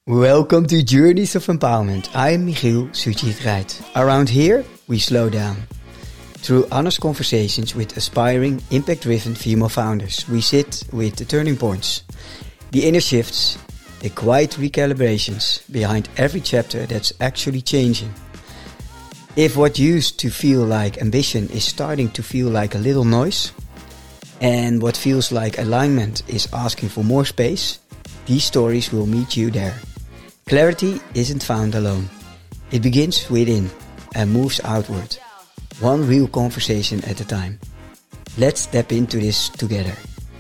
Welcome to Journeys of Empowerment. I'm Michiel Sujit-Reit. Around here, we slow down. Through honest conversations with aspiring, impact-driven female founders, we sit with the turning points, the inner shifts, the quiet recalibrations behind every chapter that's actually changing. If what used to feel like ambition is starting to feel like a little noise, and what feels like alignment is asking for more space, these stories will meet you there. Clarity isn't found alone. It begins within and moves outward, one real conversation at a time. Let's step into this together.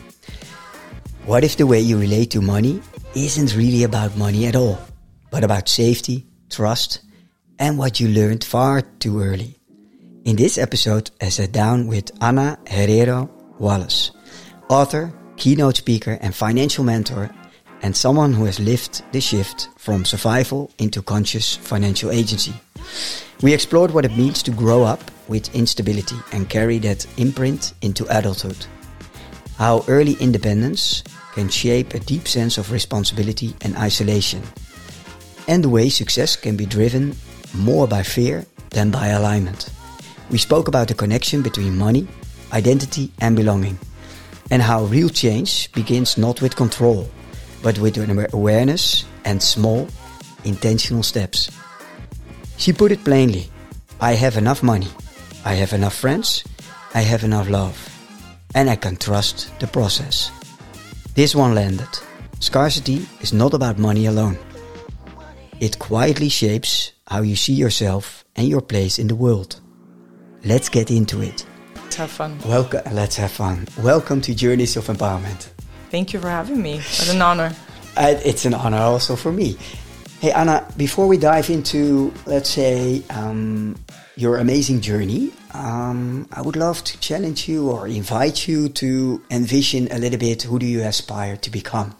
What if the way you relate to money isn't really about money at all, but about safety, trust, and what you learned far too early? In this episode, I sat down with Ana Herrero Wallace, author, keynote speaker, and financial mentor, and someone who has lived the shift from survival into conscious financial agency. We explored what it means to grow up with instability and carry that imprint into adulthood. How early independence can shape a deep sense of responsibility and isolation. And the way success can be driven more by fear than by alignment. We spoke about the connection between money, identity and belonging. And how real change begins not with control, but with awareness and small, intentional steps. She put it plainly: I have enough money, I have enough friends, I have enough love, and I can trust the process. This one landed. Scarcity is not about money alone. It quietly shapes how you see yourself and your place in the world. Let's get into it. Let's have fun. Let's have fun. Welcome to Journeys of Empowerment. Thank you for having me. What an honor. It's an honor also for me. Hey, Ana, before we dive into, let's say, your amazing journey, I would love to challenge you or invite you to envision a little bit, who do you aspire to become?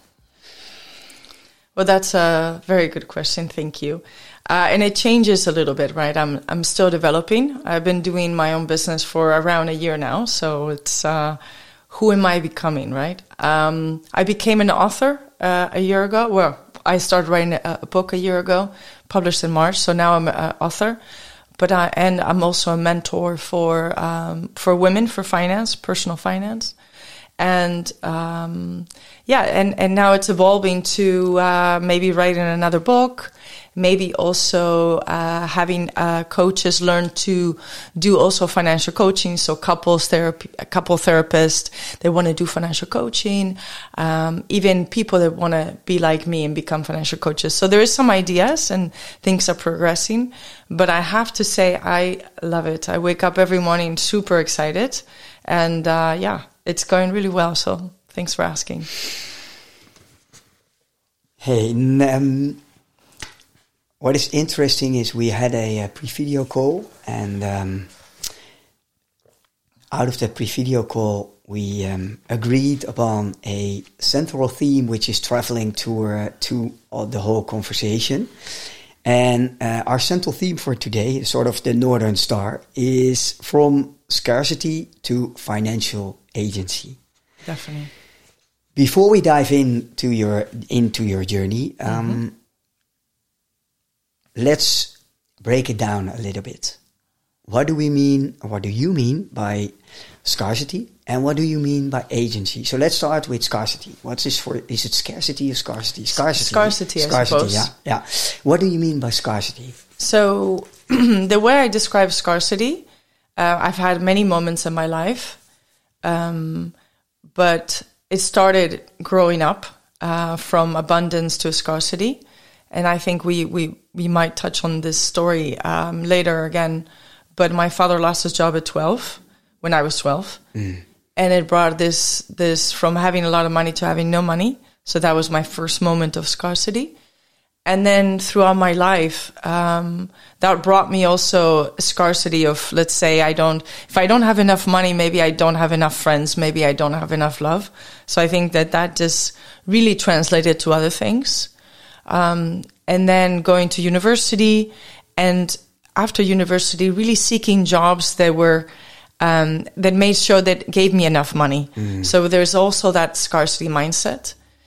Well, that's a very good question. Thank you. And it changes a little bit, right? I'm still developing. I've been doing my own business for around a year now. So it's who am I becoming, right? I became an author a year ago. Well, I started writing a book a year ago, published in March. So now I'm an author. But I'm also a mentor for women, for finance, personal finance. And and now it's evolving to maybe writing another book, maybe also having coaches learn to do also financial coaching. So couple therapists, they want to do financial coaching, even people that want to be like me and become financial coaches. So there is some ideas and things are progressing, but I have to say I love it. I wake up every morning super excited, and it's going really well, so thanks for asking. Hey, what is interesting is we had a pre-video call, and out of that pre-video call, we agreed upon a central theme, which is traveling to the whole conversation. And our central theme for today, sort of the Northern Star, is from scarcity to financial agency. Definitely. Before we dive into your journey, let's break it down a little bit. What do you mean by scarcity, and what do you mean by agency? So let's start with scarcity. What's this for? Is it scarcity or scarcity? Scarcity, I suppose. Yeah. What do you mean by scarcity? So the way I describe scarcity, I've had many moments in my life, but it started growing up from abundance to scarcity. And I think we might touch on this story later again. But my father lost his job at 12, when I was 12. And it brought this from having a lot of money to having no money. So that was my first moment of scarcity. And then throughout my life, that brought me also a scarcity of, let's say, if I don't have enough money, maybe I don't have enough friends, maybe I don't have enough love. So I think that just really translated to other things. And then going to university, and after university, really seeking jobs that were, that made sure that gave me enough money. So there's also that scarcity mindset.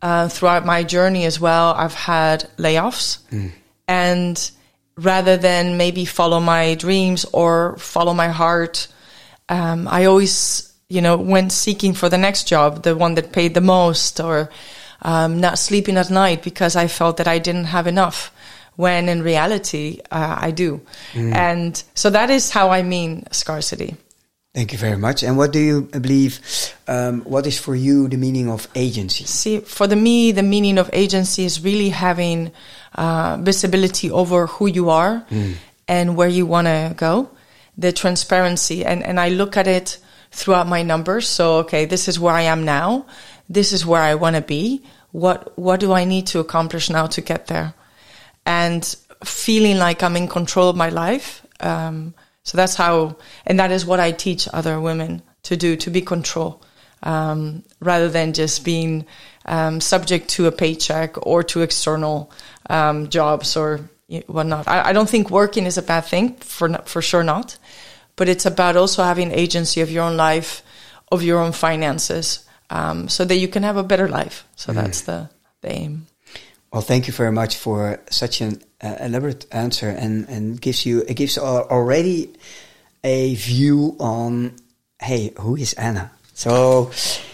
throughout my journey as well, I've had layoffs. And rather than maybe follow my dreams or follow my heart, I always, went seeking for the next job, the one that paid the most, or not sleeping at night because I felt that I didn't have enough, when in reality, I do. And so that is how I mean scarcity. Thank you very much. And what do you believe, what is for you the meaning of agency? See, for me, the meaning of agency is really having visibility over who you are and where you want to go, the transparency. And I look at it throughout my numbers. So, okay, this is where I am now. This is where I want to be. What do I need to accomplish now to get there? And feeling like I'm in control of my life. So that's how, and that is what I teach other women to do, to be control, rather than just being subject to a paycheck or to external jobs or whatnot. I don't think working is a bad thing, for sure not. But it's about also having agency of your own life, of your own finances, so that you can have a better life. So that's the aim. Well, thank you very much for such an elaborate answer, and it gives already a view on, hey, who is Anna? So,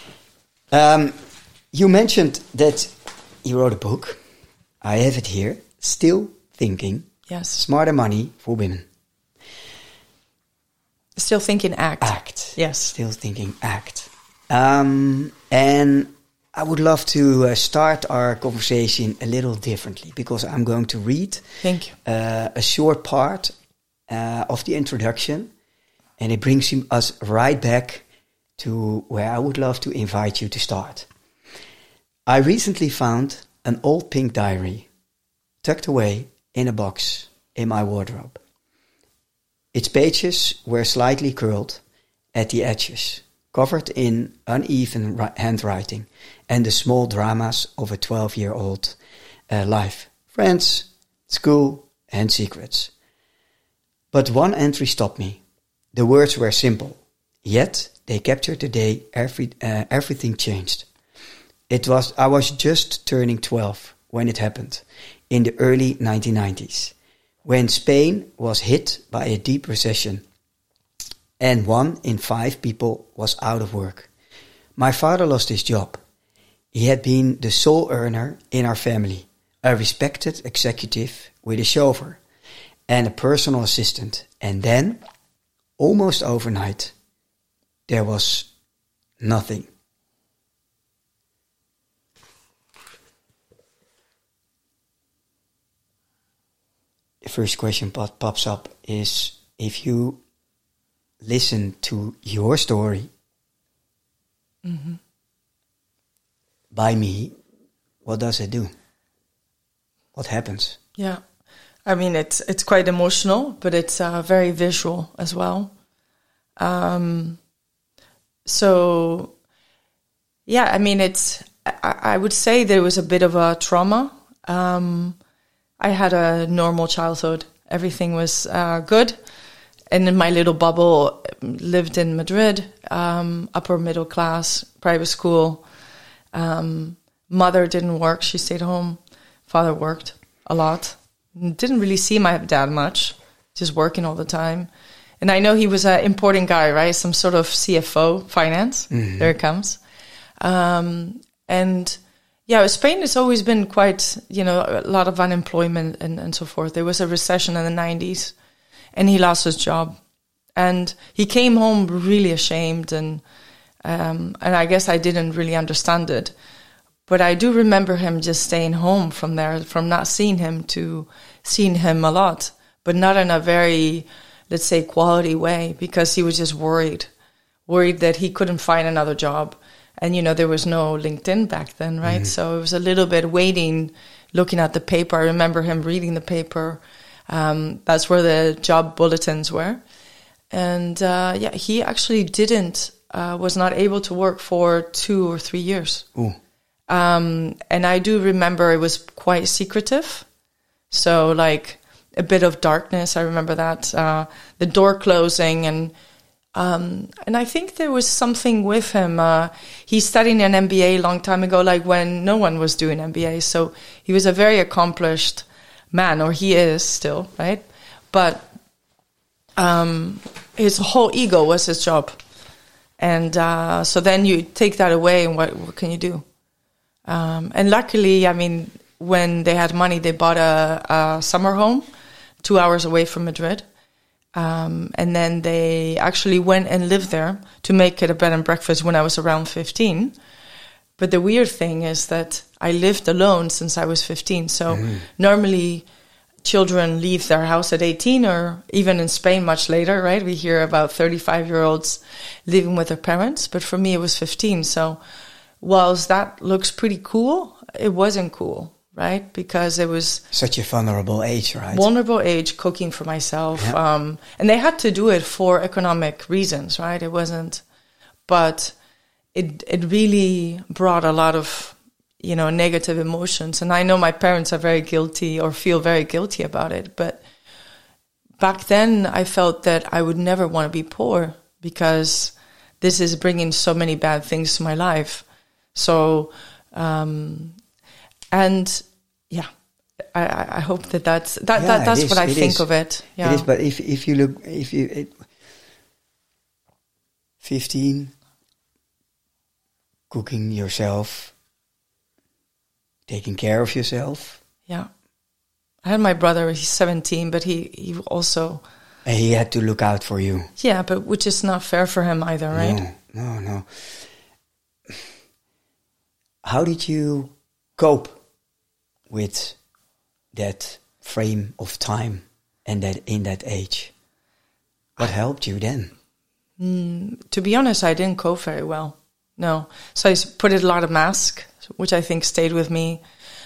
you mentioned that you wrote a book. I have it here. Still Thinking. Yes. Smarter Money for Women. Still Thinking Act. Act. Yes. Still Thinking Act. And I would love to start our conversation a little differently, because I'm going to read Thank you. A short part of the introduction, and it brings us right back to where I would love to invite you to start. I recently found an old pink diary tucked away in a box in my wardrobe. Its pages were slightly curled at the edges, covered in uneven handwriting and the small dramas of a 12-year-old life. Friends, school, and secrets. But one entry stopped me. The words were simple, yet they captured the day everything changed. I was just turning 12 when it happened, in the early 1990s, when Spain was hit by a deep recession, and 1 in 5 people was out of work. My father lost his job. He had been the sole earner in our family, a respected executive with a chauffeur and a personal assistant. And then, almost overnight, there was nothing. The first question pops up is, if you listen to your story by me, what does it do? What happens? Yeah. I mean, it's quite emotional, but it's very visual as well. So, yeah, I mean, I would say there was a bit of a trauma. I had a normal childhood. Everything was good. And in my little bubble, lived in Madrid, upper middle class, private school. Mother didn't work. She stayed home. Father worked a lot. Didn't really see my dad much, just working all the time. And I know he was an important guy, right? Some sort of CFO, finance. Mm-hmm. There it comes. And yeah, Spain has always been quite, a lot of unemployment and so forth. There was a recession in the 90s, and he lost his job. And he came home really ashamed, and I guess I didn't really understand it. But I do remember him just staying home from there, from not seeing him to seeing him a lot, but not in a very, let's say, quality way, because he was just worried that he couldn't find another job. And, there was no LinkedIn back then, right? Mm-hmm. So it was a little bit waiting, looking at the paper. I remember him reading the paper. That's where the job bulletins were. And, he actually was not able to work for 2 or 3 years. Ooh. And I do remember it was quite secretive. So like a bit of darkness. I remember that, the door closing, and And I think there was something with him. He studied an MBA a long time ago, like when no one was doing MBA. So he was a very accomplished man, or he is still, right? But his whole ego was his job. And so then you take that away, and what can you do? And luckily, I mean, when they had money, they bought a summer home 2 hours away from Madrid. And then they actually went and lived there to make it a bed and breakfast when I was around 15. But the weird thing is that I lived alone since I was 15. So normally children leave their house at 18, or even in Spain much later, right? We hear about 35-year-olds living with their parents. But for me, it was 15. So whilst that looks pretty cool, it wasn't cool. Right? Because it was such a vulnerable age, right? Vulnerable age, cooking for myself. Yeah. And they had to do it for economic reasons, right? It wasn't, but it really brought a lot of, negative emotions. And I know my parents are very guilty, or feel very guilty about it. But back then I felt that I would never want to be poor, because this is bringing so many bad things to my life. So, and yeah, I hope that's what I think of it. Yeah. It is, but if you look, 15, cooking yourself, taking care of yourself. Yeah, I had my brother. He's 17, but he also. And he had to look out for you. Yeah, but which is not fair for him either, right? No. How did you cope with that frame of time and that in that age? What helped you then? To be honest, I didn't cope very well. No. So I put a lot of mask, which I think stayed with me.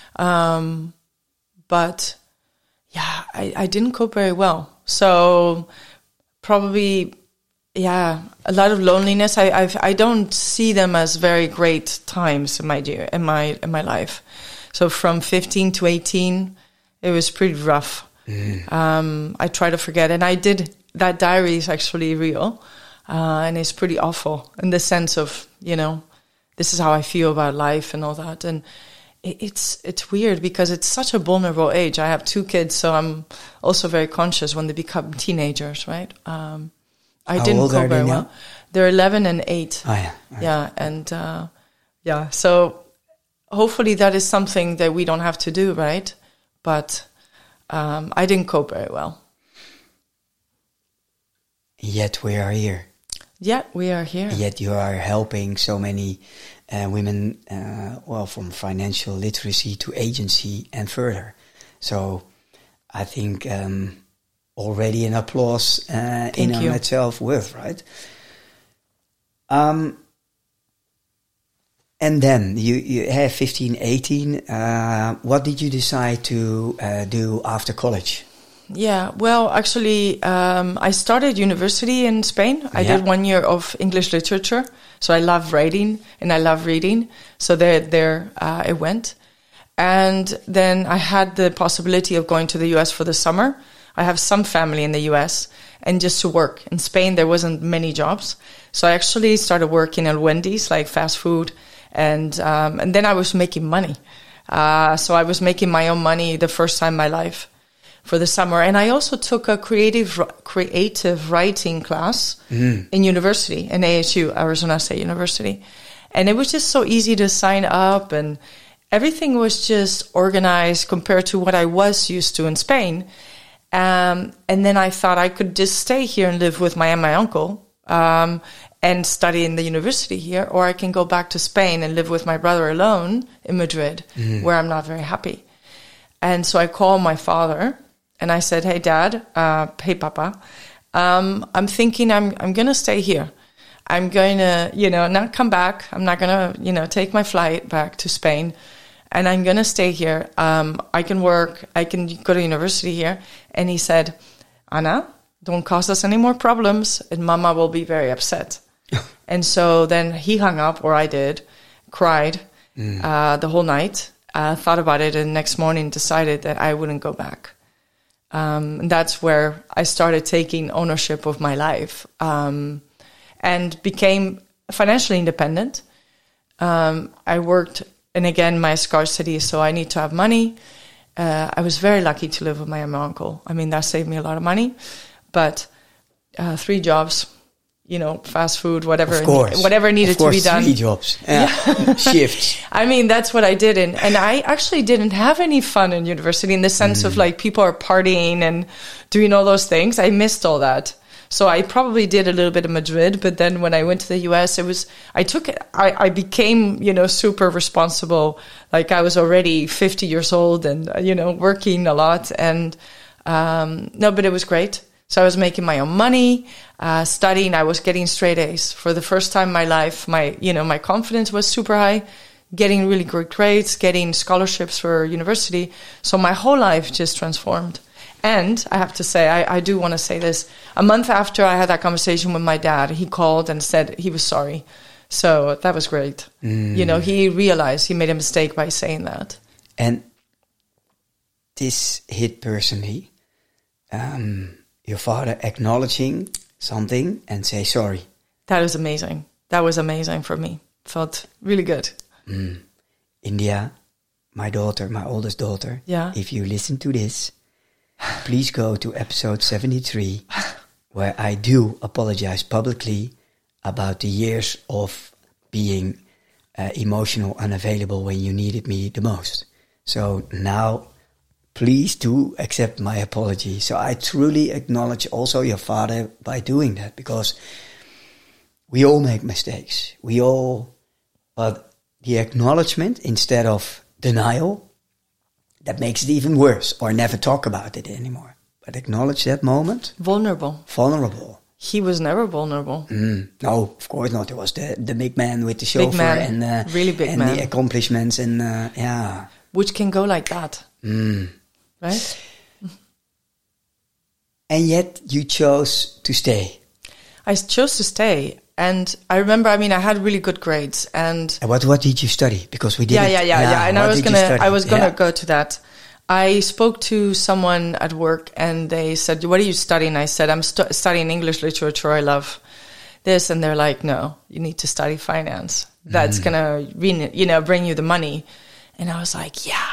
But yeah, I didn't cope very well. So probably, yeah, a lot of loneliness. I don't see them as very great times in my life. So from 15 to 18, it was pretty rough. I try to forget. And I did, that diary is actually real. And it's pretty awful in the sense of, this is how I feel about life and all that. And it's weird because it's such a vulnerable age. I have 2 kids, so I'm also very conscious when they become teenagers, right? I didn't cope very well. They're 11 and 8. Oh, yeah. Yeah, and so hopefully that is something that we don't have to do, right? But I didn't cope very well. Yet we are here. Yet we are here. Yet you are helping so many women, from financial literacy to agency and further. So I think already an applause in itself worth, right? And then you have 15, 18. What did you decide to do after college? Yeah, well, actually, I started university in Spain. I did 1 year of English literature. So I love writing and I love reading. So there it went. And then I had the possibility of going to the US for the summer. I have some family in the US, and just to work. In Spain, there wasn't many jobs. So I actually started working at Wendy's, like fast food. And then I was making money. So I was making my own money the first time in my life for the summer. And I also took a creative writing class in university, in ASU, Arizona State University. And it was just so easy to sign up, and everything was just organized compared to what I was used to in Spain. And then I thought I could just stay here and live with my aunt and my uncle and study in the university here, or I can go back to Spain and live with my brother alone in Madrid, where I'm not very happy. And so I called my father and I said, "Hey, Dad, hey, Papa, I'm thinking I'm going to stay here. I'm going to, not come back. I'm not going to, take my flight back to Spain. And I'm going to stay here. I can work. I can go to university here." And he said, "Anna, don't cause us any more problems, and Mama will be very upset." And so then he hung up, or I did, cried the whole night, thought about it, and next morning decided that I wouldn't go back. And that's where I started taking ownership of my life. and became financially independent. I worked, and again, my scarcity, so I need to have money. I was very lucky to live with my uncle. I mean, that saved me a lot of money. But 3 jobs, fast food, whatever needed to be done. 3 jobs, shifts. I mean, that's what I did. And I actually didn't have any fun in university in the sense of like people are partying and doing all those things. I missed all that. So I probably did a little bit of Madrid, but then when I went to the US, I became, super responsible. Like I was already 50 years old and, working a lot. And, but it was great. So I was making my own money, studying. I was getting straight A's for the first time in my life. My confidence was super high, getting really good grades, getting scholarships for university. So my whole life just transformed. And I have to say, I do want to say this. A month after I had that conversation with my dad, he called and said he was sorry. So that was great. He realized he made a mistake by saying that. And this hit personally, your father acknowledging something and say sorry. That was amazing. That was amazing for me. Felt really good. India, my oldest daughter, if you listen to this, please go to episode 73, where I do apologize publicly about the years of being emotional unavailable when you needed me the most. So now, please do accept my apology. So I truly acknowledge also your father by doing that, because we all make mistakes. But the acknowledgement instead of denial, that makes it even worse, or never talk about it anymore. But acknowledge that moment. Vulnerable. He was never vulnerable. No, of course not. It was the big man with the chauffeur and really big man. The accomplishments and which can go like that, right? And yet you chose to stay. I chose to stay. And I remember, I had really good grades. And what did you study? Because we did. Yeah. And I was gonna go to that. I spoke to someone at work, and they said, "What are you studying?" I said, "I'm studying English literature. I love this." And they're like, "No, you need to study finance. That's gonna, bring you the money." And I was like, "Yeah."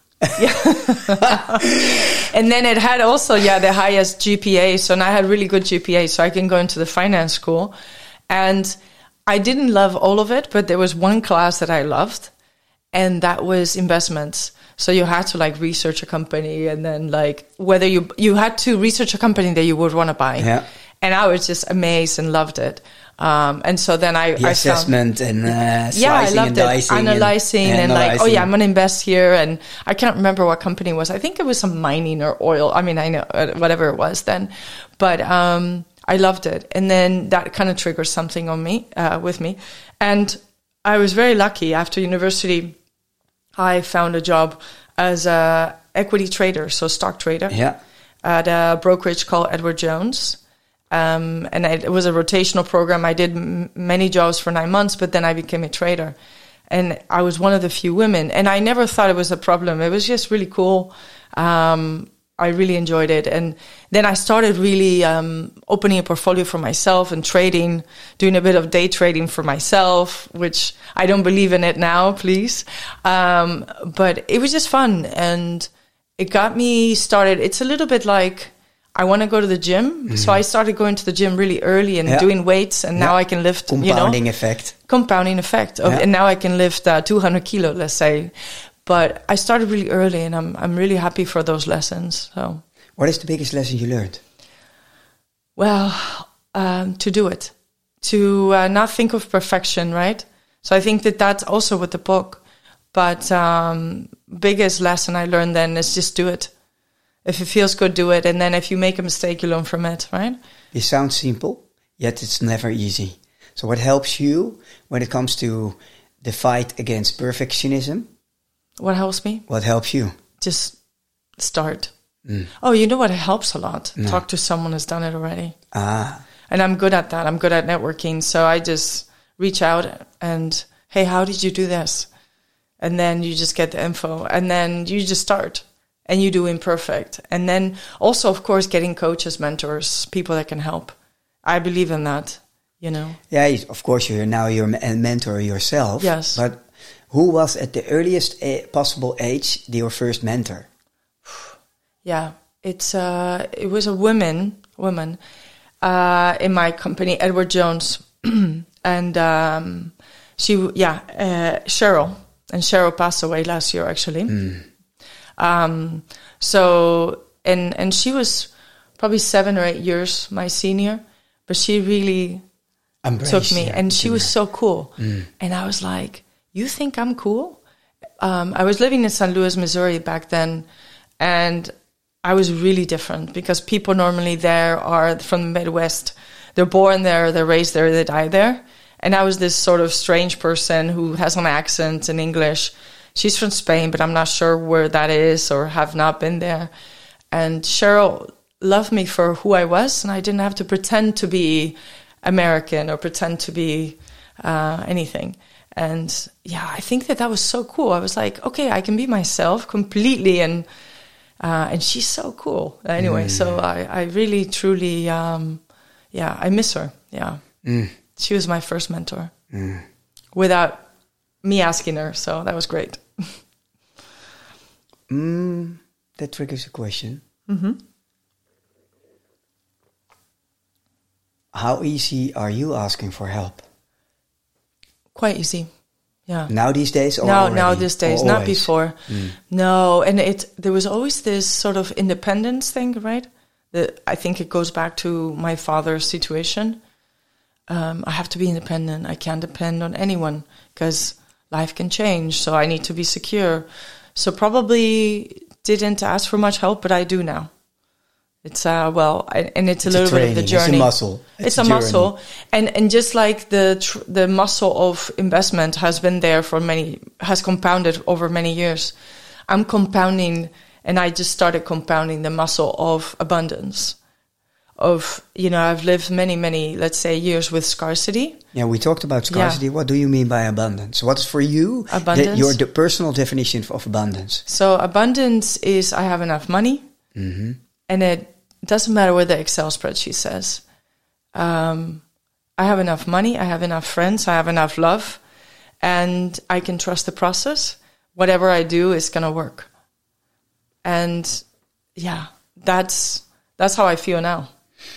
And then it had also the highest GPA. So now I had really good GPA, so I can go into the finance school. And I didn't love all of it, but there was one class that I loved, and that was investments. So you had to research a company, and then whether you had to research a company that you would want to buy. Yeah. And I was just amazed and loved it. And so then I assessment found, and slicing and dicing, analyzing and I'm going to invest here. And I can't remember what company it was. I think it was some mining or oil. I know whatever it was then, but I loved it. And then that kind of triggered something on me, with me. And I was very lucky. After university, I found a job as a equity trader, so stock trader, at a brokerage called Edward Jones. And it was a rotational program. I did many jobs for 9 months, but then I became a trader. And I was one of the few women. And I never thought it was a problem. It was just really cool. I really enjoyed it. And then I started really opening a portfolio for myself and trading, doing a bit of day trading for myself, which I don't believe in it now, please. But it was just fun. And it got me started. It's a little bit like I want to go to the gym. Mm-hmm. So I started going to the gym really early and doing weights. And now I can lift, Compounding effect. And now I can lift 200 kilo, let's say. But I started really early, and I'm really happy for those lessons. So, what is the biggest lesson you learned? Well, to do it, to not think of perfection, right? So I think that's also with the book. But biggest lesson I learned then is just do it. If it feels good, do it. And then if you make a mistake, you learn from it, right? It sounds simple, yet it's never easy. So what helps you when it comes to the fight against perfectionism? What helps me? What helps you? Just start. Oh, you know what helps a lot? No. Talk to someone who's done it already. And I'm good at that. I'm good at networking. So I just reach out and, hey, how did you do this? And then you just get the info. And then you just start. And you do imperfect. And then also, of course, getting coaches, mentors, people that can help. I believe in that. you know. Yeah, of course, you're a mentor yourself. Yes. But who was at the earliest possible age your first mentor? Yeah, it was a woman in my company, Edward Jones, and Cheryl, and Cheryl passed away last year actually. So and she was probably 7 or 8 years my senior, but she really took me, and she was so cool, and I was like, you think I'm cool? I was living in St. Louis, Missouri back then, and I was really different because people normally there are from the Midwest. They're born there, they're raised there, they die there. And I was this sort of strange person who has an accent in English. She's from Spain, but I'm not sure where that is or have not been there. And Cheryl loved me for who I was, and I didn't have to pretend to be American or pretend to be anything. And yeah, I think that was so cool. I was like, okay, I can be myself completely, and she's so cool. Anyway, so I really, truly, I miss her. Yeah. She was my first mentor without me asking her. So that was great. That triggers a question. How easy are you asking for help? Quite easy. Yeah. Now these days? Or now these days, not before. No, and there was always this sort of independence thing, right? I think it goes back to my father's situation. I have to be independent. I can't depend on anyone because life can change. So I need to be secure. So probably didn't ask for much help, but I do now. It's and it's a little bit of the journey. It's a muscle. It's a muscle, and just like the muscle of investment has been there has compounded over many years. I'm compounding, and I just started compounding the muscle of abundance. I've lived many, let's say, years with scarcity. Yeah, we talked about scarcity. Yeah. What do you mean by abundance? What's for you abundance? Your personal definition of abundance? So abundance is I have enough money, and it doesn't matter what the Excel spreadsheet says. I have enough money, I have enough friends, I have enough love, and I can trust the process. Whatever I do is going to work. And yeah, that's how I feel now.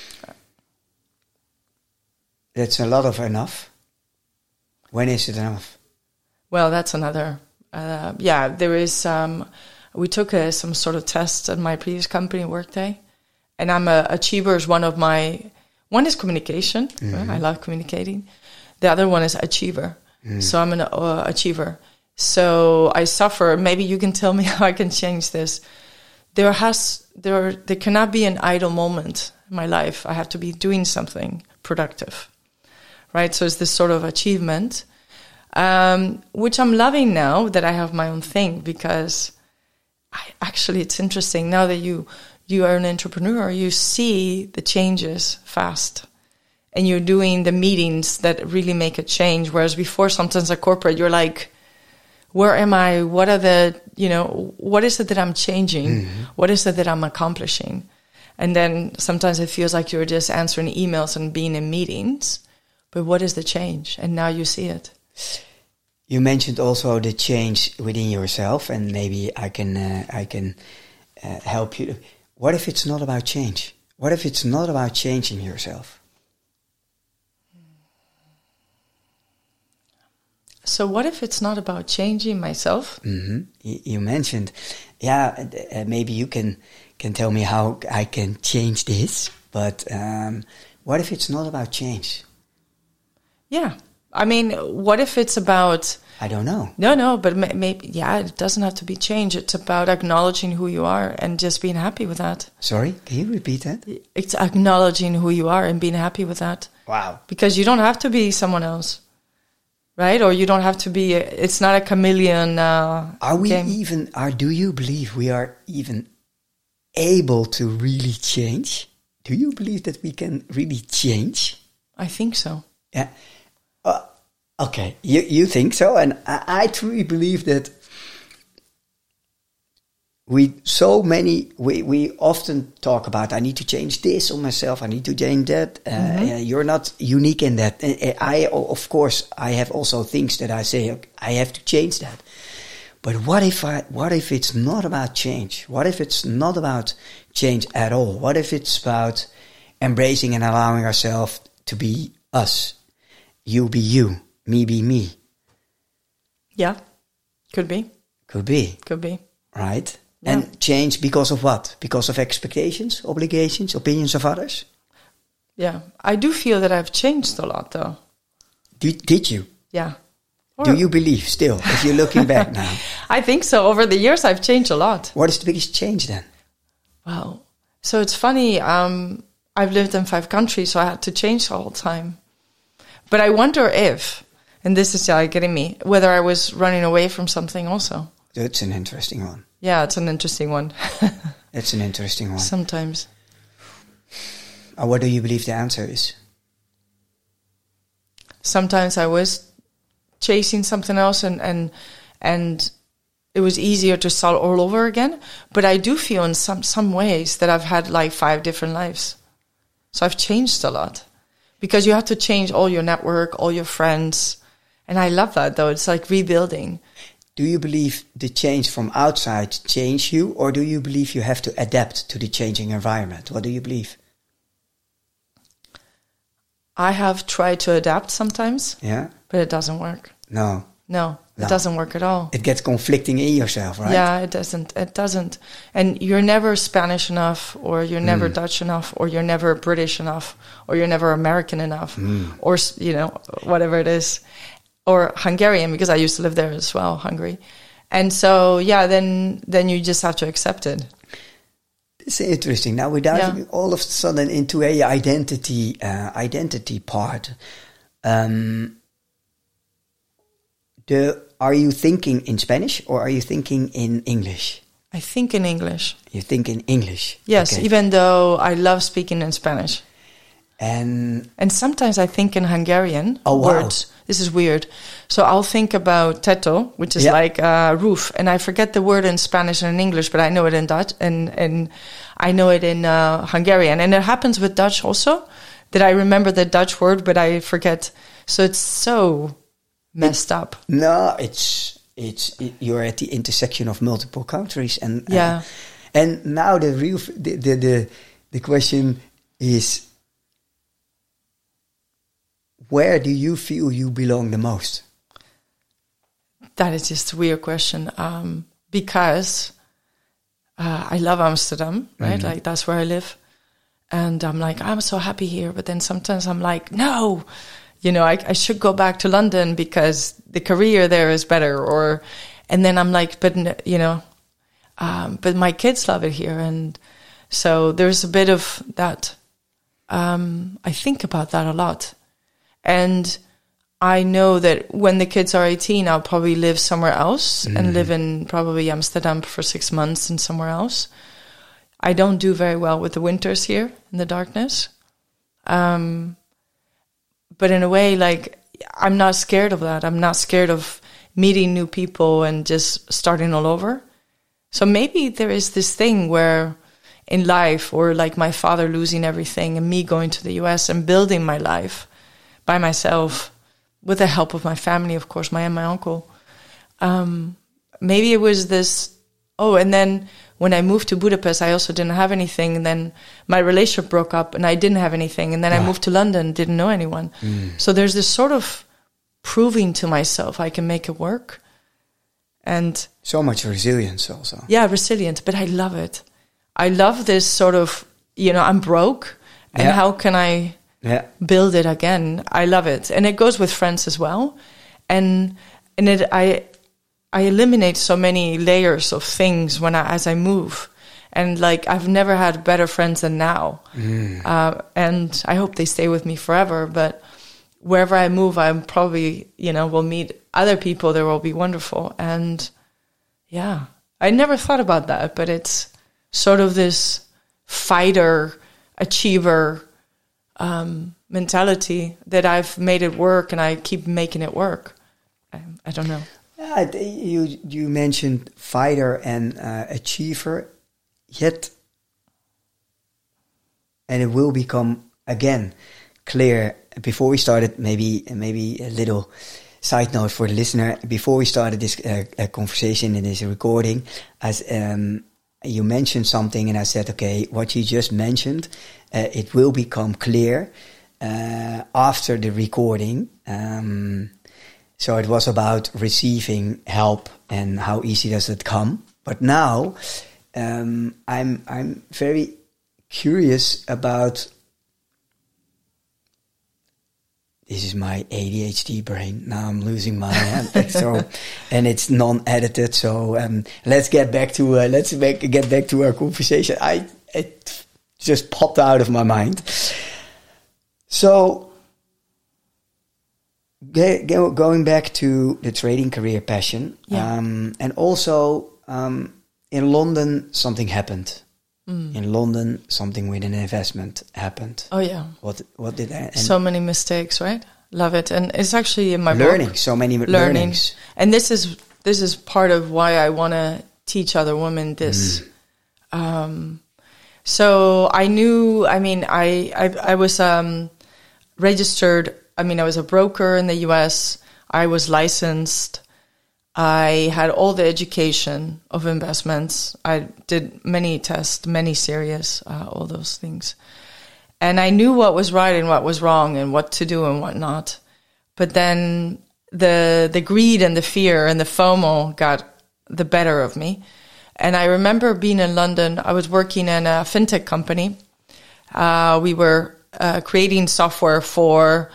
That's a lot of enough. When is it enough? Well, that's another. There is. We took some sort of test at my previous company, Workday, and I'm a achiever. Is one is communication. Right? I love communicating. The other one is achiever. So I'm an achiever. So I suffer. Maybe you can tell me how I can change this. There cannot be an idle moment in my life. I have to be doing something productive, right? So it's this sort of achievement, which I'm loving now that I have my own thing, because it's interesting now that you are an entrepreneur, you see the changes fast, and you're doing the meetings that really make a change. Whereas before, sometimes at corporate, you're like, where am I? What are what is it that I'm changing? What is it that I'm accomplishing? And then sometimes it feels like you're just answering emails and being in meetings. But what is the change? And now you see it. You mentioned also the change within yourself, and maybe I can help you. What if it's not about change? What if it's not about changing yourself? So what if it's not about changing myself? You mentioned, maybe you can tell me how I can change this. But what if it's not about change? Yeah. I mean, what if it's about... I don't know. No, but maybe, it doesn't have to be change. It's about acknowledging who you are and just being happy with that. Sorry, can you repeat that? It's acknowledging who you are and being happy with that. Wow. Because you don't have to be someone else, right? Or you don't have to be... it's not a chameleon game. Do you believe we are even able to really change? Do you believe that we can really change? I think so. Yeah. Okay, you think so, and I truly believe that we often talk about, I need to change this on myself, I need to change that. You're not unique in that. Of course, I have also things that I say, okay, I have to change that. But what if it's not about change? What if it's not about change at all? What if it's about embracing and allowing ourselves to be us? You be you, me be me. Yeah, could be. Could be. Could be. Right? Yeah. And change because of what? Because of expectations, obligations, opinions of others? Yeah. I do feel that I've changed a lot, though. Did you? Yeah. Do you believe still, if you're looking back now? I think so. Over the years, I've changed a lot. What is the biggest change then? Wow. So it's funny. I've lived in 5 countries, so I had to change all the time. But I wonder if, and this is getting me, whether I was running away from something also. That's an interesting one. Yeah, it's an interesting one. That's an interesting one. Sometimes. What do you believe the answer is? Sometimes I was chasing something else and it was easier to start all over again. But I do feel in some ways that I've had like 5 different lives. So I've changed a lot. Because you have to change all your network, all your friends. And I love that, though. It's like rebuilding. Do you believe the change from outside change you? Or do you believe you have to adapt to the changing environment? What do you believe? I have tried to adapt sometimes. Yeah? But it doesn't work. No. It doesn't work at all. It gets conflicting in yourself, right? Yeah, it doesn't. And you're never Spanish enough, or you're never Dutch enough, or you're never British enough, or you're never American enough, or, whatever it is. Or Hungarian, because I used to live there as well, Hungary. And so, yeah, then you just have to accept it. It's interesting. Now we're diving all of a sudden into a identity part. Are you thinking in Spanish or are you thinking in English? I think in English. You think in English? Yes, okay. Even though I love speaking in Spanish. And sometimes I think in Hungarian Wow. words. This is weird. So I'll think about teto, which is like roof, and I forget the word in Spanish and in English, but I know it in Dutch and I know it in Hungarian. And it happens with Dutch also, that I remember the Dutch word, but I forget. So it's so messed up. No, you're at the intersection of multiple countries, and and now the question is, where do you feel you belong the most? That is just a weird question, because I love Amsterdam, right? Like that's where I live, and I'm like, I'm so happy here. But then sometimes I'm like, no. I should go back to London because the career there is better. And then I'm like, but my kids love it here. And so there's a bit of that. I think about that a lot. And I know that when the kids are 18, I'll probably live somewhere else and live in probably Amsterdam for 6 months and somewhere else. I don't do very well with the winters here in the darkness. But in a way, like, I'm not scared of that. I'm not scared of meeting new people and just starting all over. So maybe there is this thing where in life, or like my father losing everything and me going to the US and building my life by myself with the help of my family, of course, my aunt, my uncle. Maybe it was this, and then when I moved to Budapest, I also didn't have anything. And then my relationship broke up and I didn't have anything. And then I moved to London, didn't know anyone. So there's this sort of proving to myself I can make it work. And so much resilience also. Yeah, resilient, but I love it. I love this sort of, I'm broke and how can I build it again? I love it. And it goes with friends as well. And I eliminate so many layers of things as I move. And like, I've never had better friends than now. And I hope they stay with me forever. But wherever I move, I'm probably, will meet other people that will be wonderful. And yeah, I never thought about that, but it's sort of this fighter, achiever mentality that I've made it work and I keep making it work. I don't know. You mentioned fighter and achiever, yet, and it will become again clear. Before we started, maybe a little side note for the listener. Before we started this conversation in this recording, as you mentioned something, and I said, okay, what you just mentioned, it will become clear after the recording. So it was about receiving help and how easy does it come. But now I'm very curious about. This is my ADHD brain. Now I'm losing my hand. So, and it's non-edited. So let's get back to get back to our conversation. It just popped out of my mind. So going back to the trading career passion, and also in London something happened. In London, something with an investment happened. Oh yeah. What did that? So many mistakes, right? Love it, and it's actually in my book. So many learnings. And this is part of why I want to teach other women this. So I knew. I mean, I was registered. I mean, I was a broker in the U.S. I was licensed. I had all the education of investments. I did many tests, many series, all those things. And I knew what was right and what was wrong and what to do and what not. But then the greed and the fear and the FOMO got the better of me. And I remember being in London. I was working in a fintech company. We were creating software for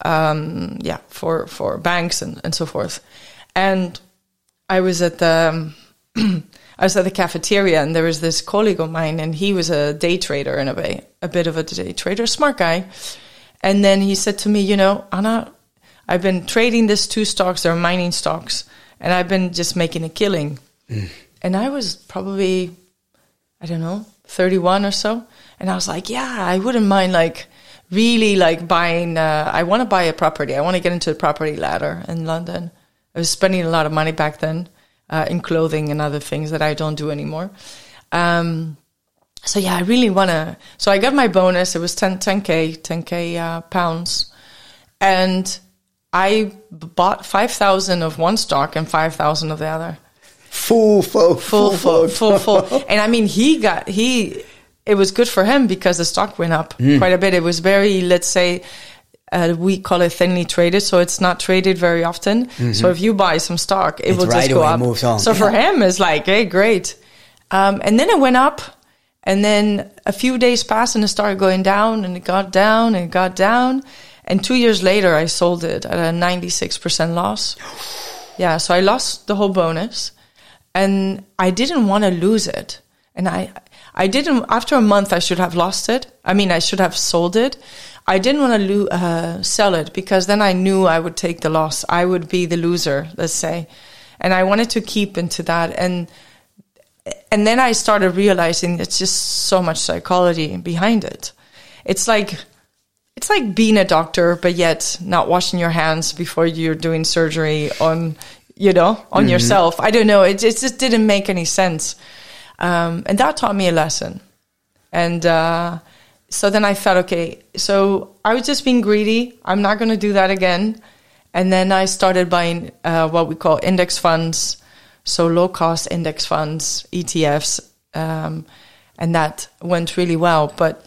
banks and so forth. And I was at the cafeteria, and there was this colleague of mine, and he was a day trader in a way, a bit of a day trader, smart guy. And then he said to me, you know, Anna, I've been trading these 2 stocks, they're mining stocks, and I've been just making a killing. And I was probably, I don't know, 31 or so. And I was like, yeah, I wouldn't mind really buying, I want to buy a property. I want to get into the property ladder in London. I was spending a lot of money back then in clothing and other things that I don't do anymore. So yeah, I really want to. So I got my bonus. It was 10k pounds, and I bought 5,000 of one stock and 5,000 of the other. Full. And I mean, it was good for him because the stock went up quite a bit. It was very, let's say, we call it thinly traded, so it's not traded very often. So if you buy some stock, it will just go up. Moves on. So for him, it's like, hey, great. And then it went up, and then a few days passed, and it started going down, and it got down, and it got down. And 2 years later, I sold it at a 96% loss. Yeah, so I lost the whole bonus, and I didn't want to lose it. And I didn't, after a month, I should have lost it. I mean, I should have sold it. I didn't want to sell it because then I knew I would take the loss. I would be the loser, let's say. And I wanted to keep into that. And then I started realizing it's just so much psychology behind it. It's like being a doctor, but yet not washing your hands before you're doing surgery on yourself. I don't know. It just didn't make any sense. And that taught me a lesson. And so then I thought, okay, so I was just being greedy. I'm not going to do that again. And then I started buying what we call index funds, so low-cost index funds, ETFs, and that went really well. But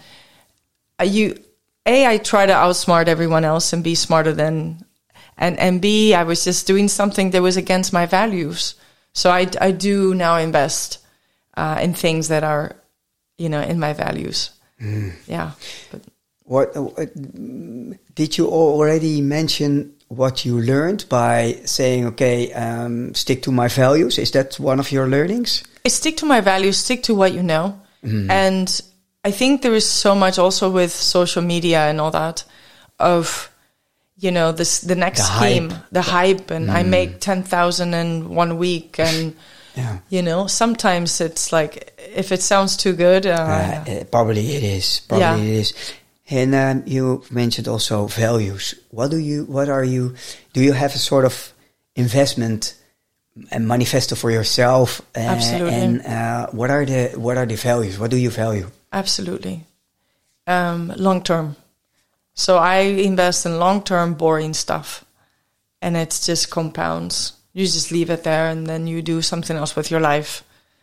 I try to outsmart everyone else and be smarter than, and B, I was just doing something that was against my values. So I do now invest in things that are, in my values. Yeah. But what did you already mention what you learned by saying, okay, stick to my values? Is that one of your learnings? I stick to my values, stick to what you know. And I think there is so much also with social media and all that of, the next scheme, the hype, and I make 10,000 in 1 week. And, sometimes it's like, if it sounds too good. Probably it is. It is. And you mentioned also values. Do you have a sort of investment a manifesto for yourself. Absolutely. And what are the values? What do you value? Absolutely. Long term. So I invest in long term boring stuff, and it's just compounds. You just leave it there, and then you do something else with your life.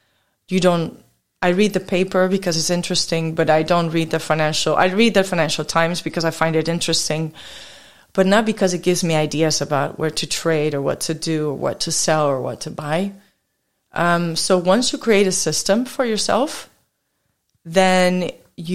I read the paper because it's interesting, but I don't read the financial. I read the Financial Times because I find it interesting, but not because it gives me ideas about where to trade or what to do or what to sell or what to buy. So once you create a system for yourself, then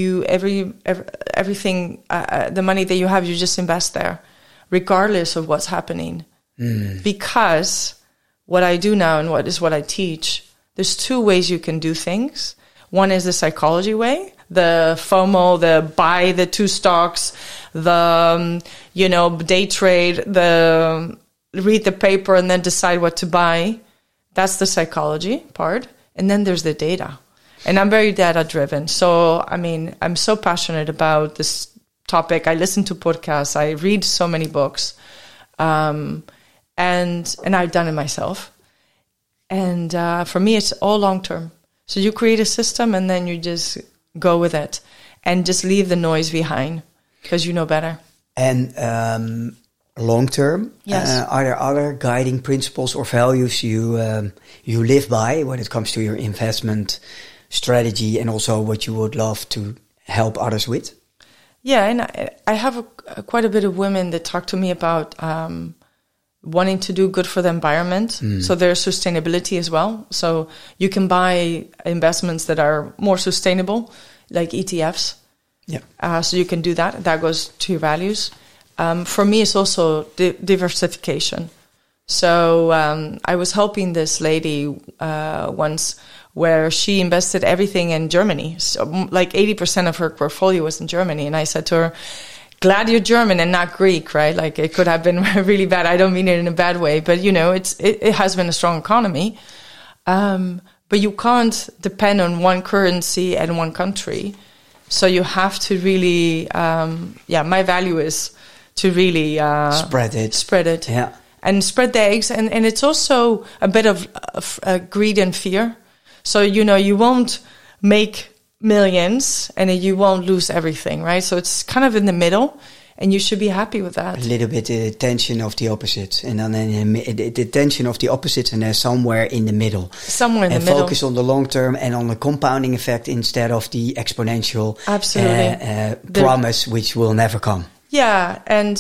everything, the money that you have, you just invest there, regardless of what's happening. Because what I do now and what I teach, there's two ways you can do things. One is the psychology way, the FOMO, the buy the 2 stocks, the, day trade, the read the paper and then decide what to buy. That's the psychology part. And then there's the data. And I'm very data driven. So, I'm so passionate about this topic. I listen to podcasts. I read so many books. And I've done it myself. And for me, it's all long term. So you create a system and then you just go with it and just leave the noise behind because you know better. And long term, yes. Are there other guiding principles or values you live by when it comes to your investment strategy and also what you would love to help others with? Yeah, and I have quite a bit of women that talk to me about wanting to do good for the environment. So there's sustainability as well. So you can buy investments that are more sustainable, like ETFs. Yeah. So you can do that. That goes to your values. For me, it's also diversification. So I was helping this lady once where she invested everything in Germany. So like 80% of her portfolio was in Germany. And I said to her, glad you're German and not Greek, right? Like it could have been really bad. I don't mean it in a bad way, but it has been a strong economy. But you can't depend on one currency and one country. So you have to really, my value is to really spread it. Yeah. And spread the eggs. And it's also a bit of greed and fear. So, you won't make millions and you won't lose everything, right? So it's kind of in the middle and you should be happy with that. A little bit the tension of the opposites and then the tension of the opposites and then somewhere in the middle. Somewhere in the middle. And focus on the long term and on the compounding effect instead of the exponential promise which will never come. Yeah, and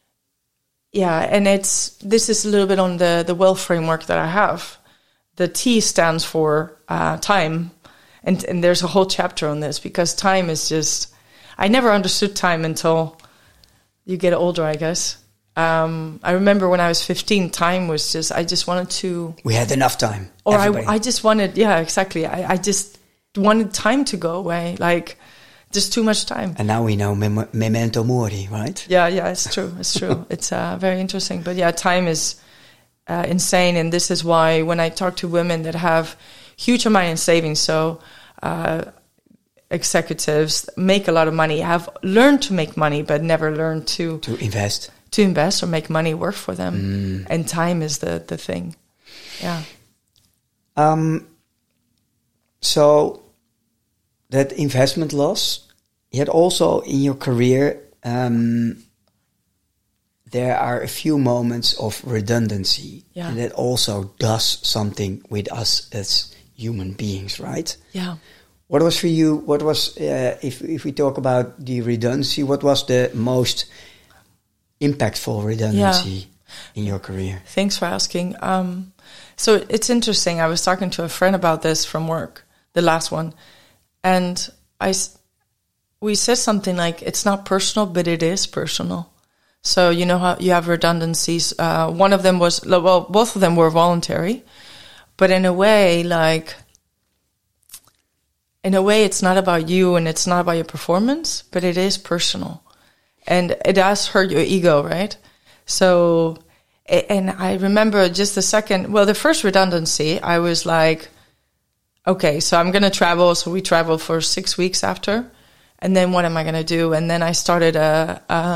this is a little bit on the wealth framework that I have. The T stands for time. And there's a whole chapter on this because time is just... I never understood time until you get older, I guess. I remember when I was 15, time was just... I just wanted to... We had enough time. Or I just wanted... Yeah, exactly. I just wanted time to go away. Like, just too much time. And now we know memento mori, right? Yeah, it's true. It's true. It's very interesting. But yeah, time is insane. And this is why when I talk to women that have... huge amount in savings, so executives make a lot of money, have learned to make money, but never learned to invest or make money work for them. And time is the thing. Yeah. So that investment loss, yet also in your career, there are a few moments of redundancy, and that also does something with us as human beings, right? Yeah. What was for you? What was if we talk about the redundancy? What was the most impactful redundancy in your career? Thanks for asking. So it's interesting. I was talking to a friend about this from work, the last one, and we said something like, "It's not personal, but it is personal." So you know how you have redundancies. One of them was both of them were voluntary. But in a way, it's not about you and it's not about your performance, but it is personal. And it does hurt your ego, right? So, and I remember just the first redundancy, I was like, okay, so I'm going to travel. So we traveled for 6 weeks after. And then what am I going to do? And then I started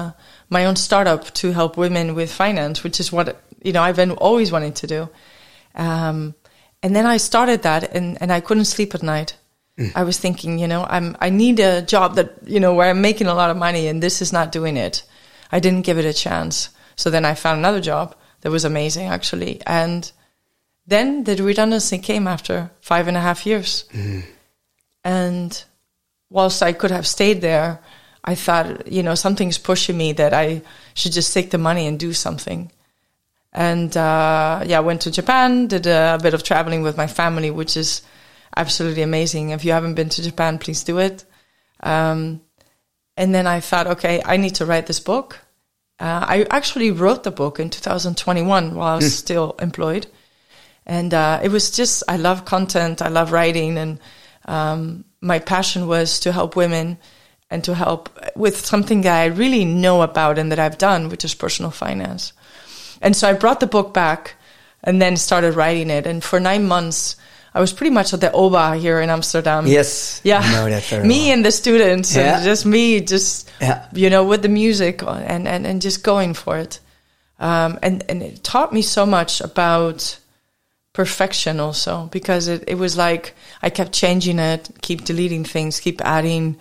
my own startup to help women with finance, which is what, I've been always wanting to do. And then I started that, and I couldn't sleep at night. I was thinking, I need a job that, where I'm making a lot of money, and this is not doing it. I didn't give it a chance. So then I found another job that was amazing, actually. And then the redundancy came after 5.5 years. And whilst I could have stayed there, I thought, something's pushing me that I should just take the money and do something. And I went to Japan, did a bit of traveling with my family, which is absolutely amazing. If you haven't been to Japan, please do it. And then I thought, okay, I need to write this book. I actually wrote the book in 2021 while I was still employed. And it was just, I love content, I love writing, and my passion was to help women and to help with something that I really know about and that I've done, which is personal finance. And so I brought the book back and then started writing it. And for 9 months, I was pretty much at the OBA here in Amsterdam. Yes, yeah. I know that very me well. And the students, and just me, with the music and just going for it. And it taught me so much about perfection also, because it was like I kept changing it, keep deleting things, keep adding,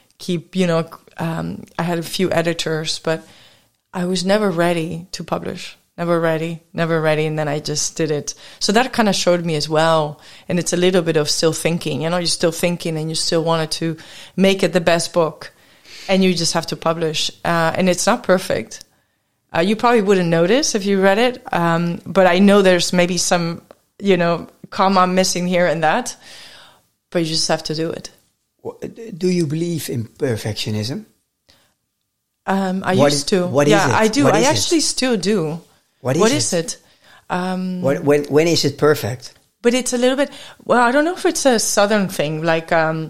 I had a few editors, but I was never ready to publish. Never ready. And then I just did it. So that kind of showed me as well. And it's a little bit of still thinking, you're still thinking and you still wanted to make it the best book. And you just have to publish. And it's not perfect. You probably wouldn't notice if you read it. But I know there's maybe some, comma missing here and that. But you just have to do it. Do you believe in perfectionism? I used to. What is it? I do. I actually still do. What is it? When is it perfect? But it's a little bit, I don't know if it's a Southern thing, like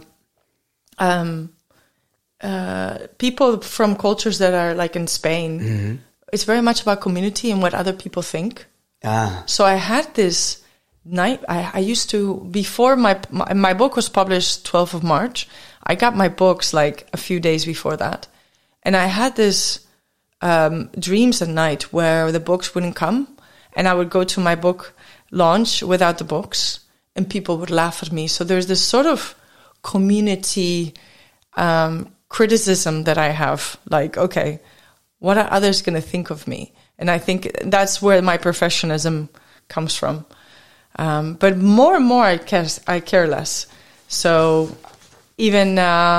people from cultures that are like in Spain, it's very much about community and what other people think. So I had this night, I used to, before my book was published 12th of March, I got my books like a few days before that. And I had this dreams at night where the books wouldn't come, and I would go to my book launch without the books, and people would laugh at me. So there's this sort of community criticism that I have, like, okay, what are others going to think of me? And I think that's where my perfectionism comes from. But more and more, I care less. So even,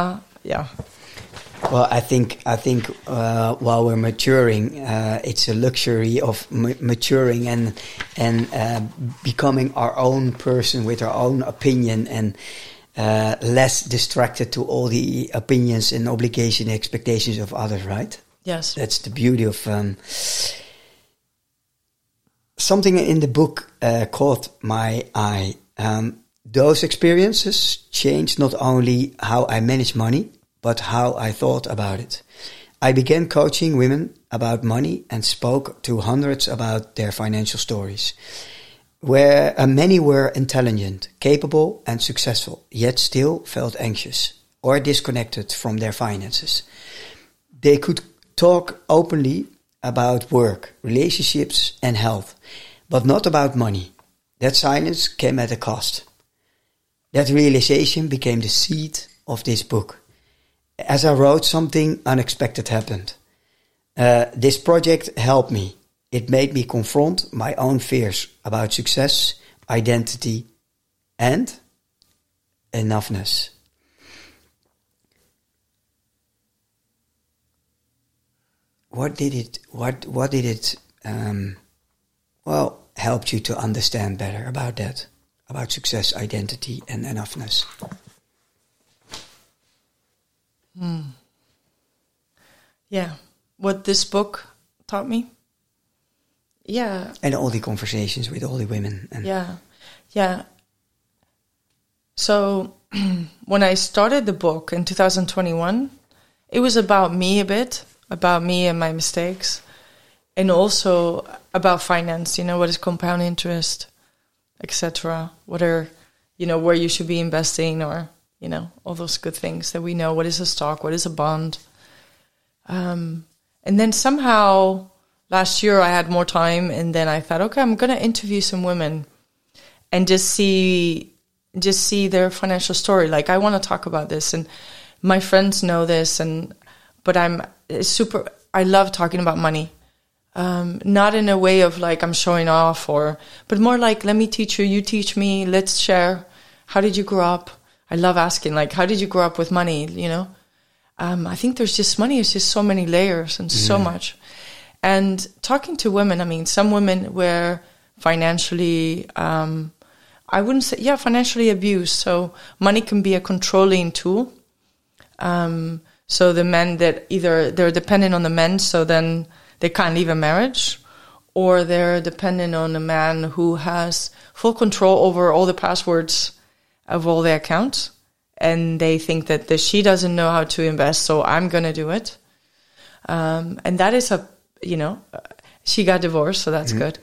Well, I think while we're maturing, it's a luxury of maturing and becoming our own person with our own opinion and less distracted to all the opinions and obligation and expectations of others, right? Yes. That's the beauty of something in the book caught my eye. Those experiences changed not only how I manage money, but how I thought about it. I began coaching women about money and spoke to hundreds about their financial stories, where many were intelligent, capable and successful, yet still felt anxious or disconnected from their finances. They could talk openly about work, relationships and health, but not about money. That silence came at a cost. That realization became the seed of this book. As I wrote, something unexpected happened. This project helped me. It made me confront my own fears about success, identity, and enoughness. What did it help you to understand better about that, about success, identity, and enoughness? Yeah, what this book taught me. Yeah. And all the conversations with all the women. And yeah. So when I started the book in 2021, it was about me a bit, about me and my mistakes, and also about finance, what is compound interest, etc. What are, where you should be investing, or all those good things that we know. What is a stock? What is a bond? And then somehow last year I had more time, and then I thought, okay, I'm going to interview some women and just see their financial story. Like, I want to talk about this, and my friends know this, but I love talking about money. Not in a way of like I'm showing off, but more like, let me teach you, you teach me, let's share. How did you grow up? I love asking, like, how did you grow up with money? You know, I think money is just so many layers and so much. And talking to women, I mean, some women were financially, I wouldn't say, financially abused. So money can be a controlling tool. So the men that either they're dependent on the men, so then they can't leave a marriage, or they're dependent on a man who has full control over all the passwords of all their accounts, and they think that she doesn't know how to invest, so I'm going to do it. And that is she got divorced, so that's good.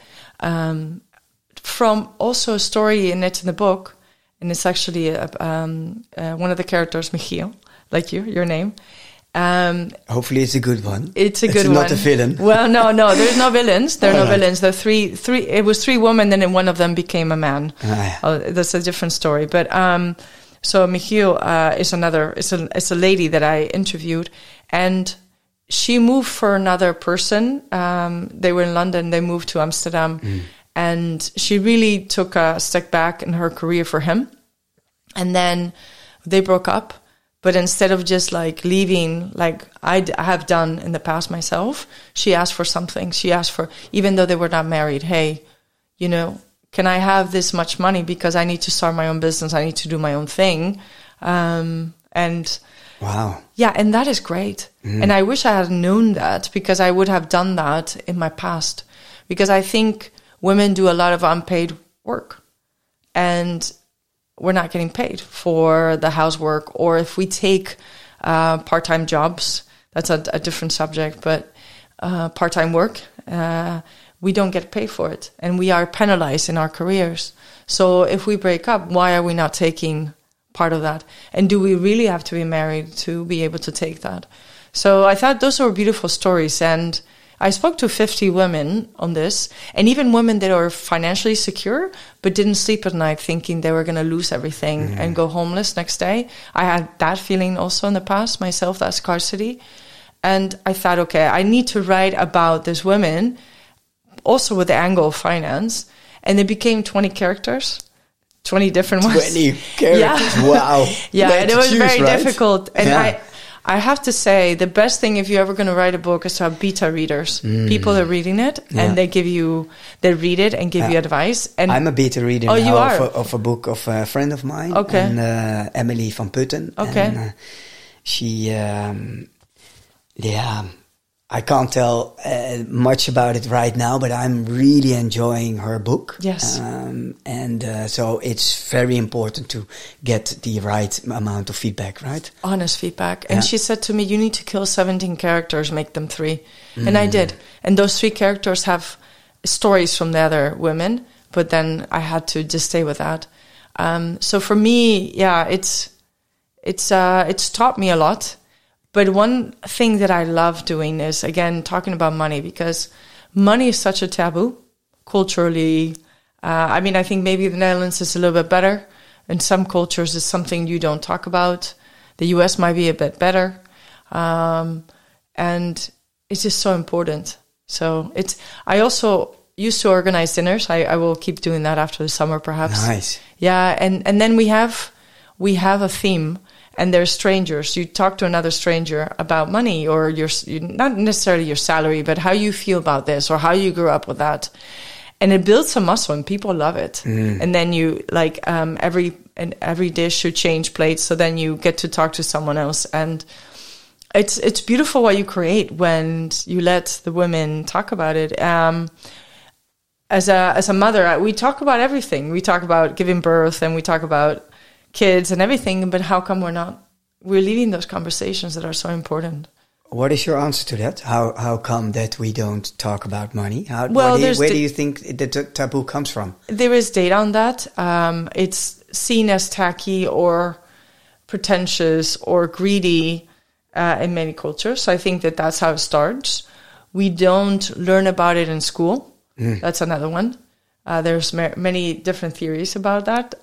From also a story in the book, and it's actually one of the characters, Michiel, like your name. Hopefully it's a good one. It's a good one. It's not a villain. Well, no, there's no villains. There are no villains. There are three. It was three women, then one of them became a man. That's a different story. But so Michiel is another. It's a lady that I interviewed, and she moved for another person. They were in London. They moved to Amsterdam, and she really took a step back in her career for him. And then they broke up. But instead of just like leaving, like I have done in the past myself, she asked for something. She asked for, even though they were not married, hey, can I have this much money because I need to start my own business? I need to do my own thing. And wow. Yeah, and that is great. And I wish I had known that, because I would have done that in my past. Because I think women do a lot of unpaid work. And we're not getting paid for the housework, or if we take part-time jobs, that's a different subject, but part-time work, we don't get paid for it, and we are penalized in our careers. So if we break up, why are we not taking part of that? And do we really have to be married to be able to take that? So I thought those were beautiful stories, and I spoke to 50 women on this, and even women that are financially secure but didn't sleep at night thinking they were going to lose everything and go homeless next day. I had that feeling also in the past myself, that scarcity. And I thought, okay, I need to write about these women also with the angle of finance. And it became 20 characters, 20 different ones. 20 characters, wow. Yeah, and it was very right? difficult. And I have to say, the best thing if you're ever going to write a book is to have beta readers. People are reading it, and they read it and give you advice. And I'm a beta reader now you are? Of a book of a friend of mine, and, Emily van Putten. Okay. And, she, I can't tell much about it right now, but I'm really enjoying her book. Yes. So it's very important to get the right amount of feedback, right? Honest feedback. And she said to me, you need to kill 17 characters, make them 3. And I did. And those 3 characters have stories from the other women, but then I had to just stay with that. So for me, it's taught me a lot. But one thing that I love doing is, again, talking about money, because money is such a taboo culturally. I think maybe the Netherlands is a little bit better. In some cultures, it's something you don't talk about. The US might be a bit better. And it's just so important. So I also used to organize dinners. I will keep doing that after the summer, perhaps. Nice. Yeah, and then we have a theme. And they're strangers. You talk to another stranger about money, or not necessarily your salary, but how you feel about this, or how you grew up with that. And it builds a muscle, and people love it. And then you every dish you change plates, so then you get to talk to someone else. And it's beautiful what you create when you let the women talk about it. As a mother, we talk about everything. We talk about giving birth, and we talk about kids and everything, but how come we're leaving those conversations that are so important? What is your answer to that? How come that we don't talk about money? Where do you think the taboo comes from? There is data on that. It's seen as tacky or pretentious or greedy in many cultures. So I think that's how it starts. We don't learn about it in school. That's another one. There's many different theories about that.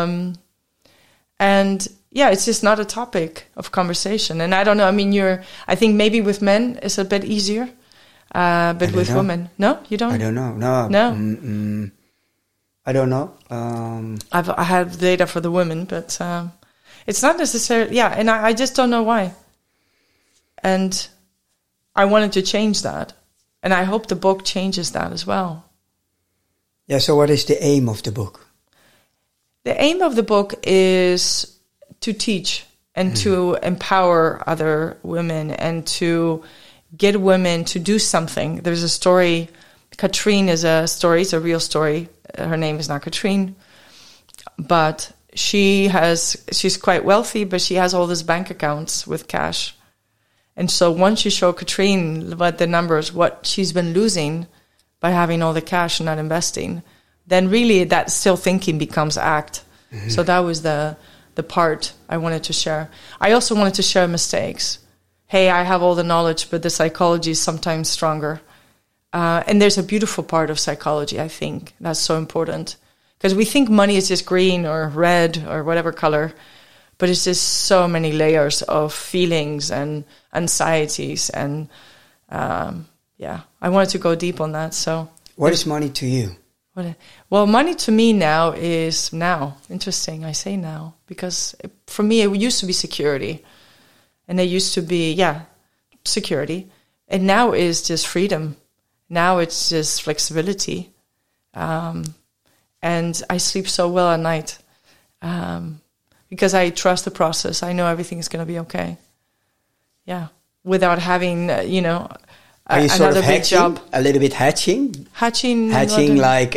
And yeah, it's just not a topic of conversation. And I don't know, I mean, I think maybe with men it's a bit easier, but with women, no, you don't? I don't know. No. I don't know. I have data for the women, but it's not necessarily, yeah, and I just don't know why. And I wanted to change that. And I hope the book changes that as well. Yeah, so what is the aim of the book? The aim of the book is to teach and to empower other women and to get women to do something. There's a story, Katrine is a story, it's a real story. Her name is not Katrine, but she's quite wealthy, but she has all these bank accounts with cash. And so once you show Katrine what the numbers, what she's been losing by having all the cash and not investing, then really that still thinking becomes act. Mm-hmm. So that was the part I wanted to share. I also wanted to share mistakes. Hey, I have all the knowledge, but the psychology is sometimes stronger. And there's a beautiful part of psychology, I think. That's so important. Because we think money is just green or red or whatever color, but it's just so many layers of feelings and anxieties. And I wanted to go deep on that. So, what is money to you? Well, money to me now is now. Interesting, I say now. Because for me, it used to be security. And it used to be, security. And now is just freedom. Now it's just flexibility. And I sleep so well at night. Because I trust the process. I know everything is going to be okay. Yeah. Without having, Are you sort of big job. A little bit hatching? Hatching, like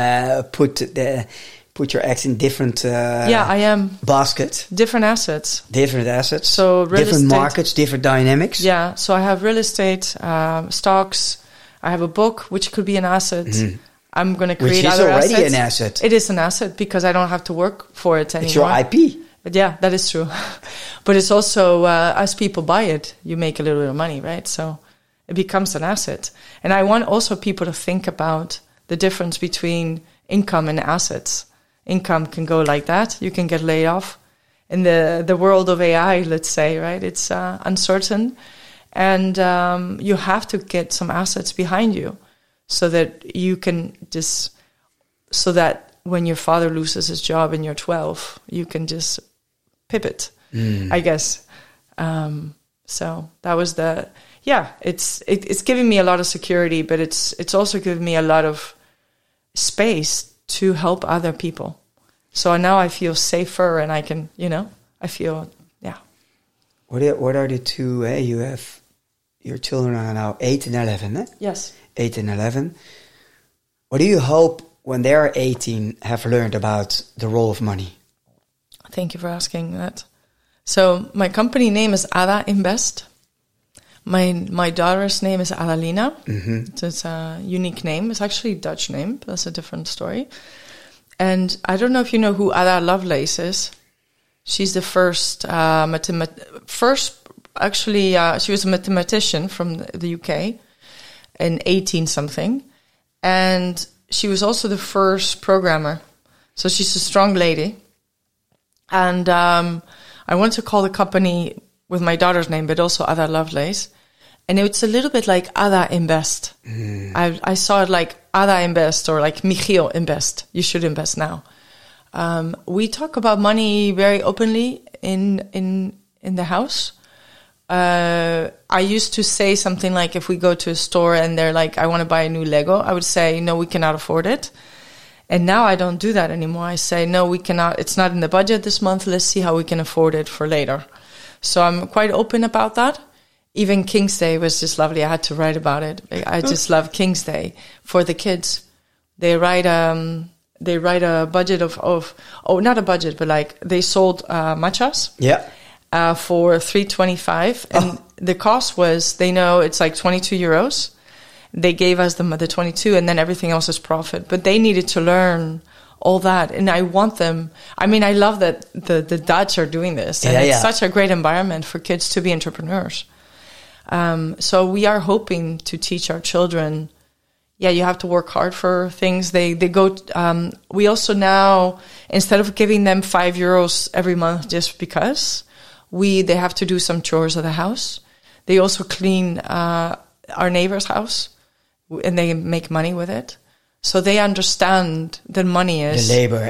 put your eggs in different I am. baskets. Different assets. So real different estate, markets, different dynamics. Yeah. So I have real estate, stocks. I have a book, which could be an asset. Mm-hmm. I'm going to create other assets. Which is already an asset. It is an asset because I don't have to work for it anymore. It's your IP. But yeah, that is true. But it's also, as people buy it, you make a little bit of money, right? So it becomes an asset. And I want also people to think about the difference between income and assets. Income can go like that. You can get laid off. In the world of AI, let's say, right? It's uncertain. And you have to get some assets behind you so that you can so that when your father loses his job and you're 12, you can just pivot, I guess. So that was it's giving me a lot of security, but it's also giving me a lot of space to help other people. So now I feel safer and I can, I feel, What are the two, you have, your children are now 8 and 11, eh? Yes. 8 and 11. What do you hope when they are 18 have learned about the role of money? Thank you for asking that. So my company name is Ada Invest. My daughter's name is Adalina. Mm-hmm. So it's a unique name. It's actually a Dutch name. But that's a different story. And I don't know if you know who Ada Lovelace is. She's the first she was a mathematician from the UK in 18-something. And she was also the first programmer. So she's a strong lady. And I want to call the company with my daughter's name, but also Ada Lovelace. And it's a little bit like Ada Invest. I saw it like Ada Invest or like Michiel Invest. You should invest now. We talk about money very openly in the house. I used to say something like, if we go to a store and they're like, I want to buy a new Lego, I would say, no, we cannot afford it. And now I don't do that anymore. I say, no, we cannot. It's not in the budget this month. Let's see how we can afford it for later. So I'm quite open about that. Even King's Day was just lovely. I had to write about it. I just love King's Day for the kids. They write a budget of not a budget, but like they sold matchas. Yeah. For $3.25, and the cost was, they know it's like 22 euros. They gave us the 22, and then everything else is profit. But they needed to learn all that, and I want them. I mean, I love that the Dutch are doing this, and it's such a great environment for kids to be entrepreneurs. So we are hoping to teach our children, yeah, you have to work hard for things. They go. We also now, instead of giving them €5 every month just because, they have to do some chores of the house. They also clean our neighbor's house, and they make money with it. So they understand that money is the labor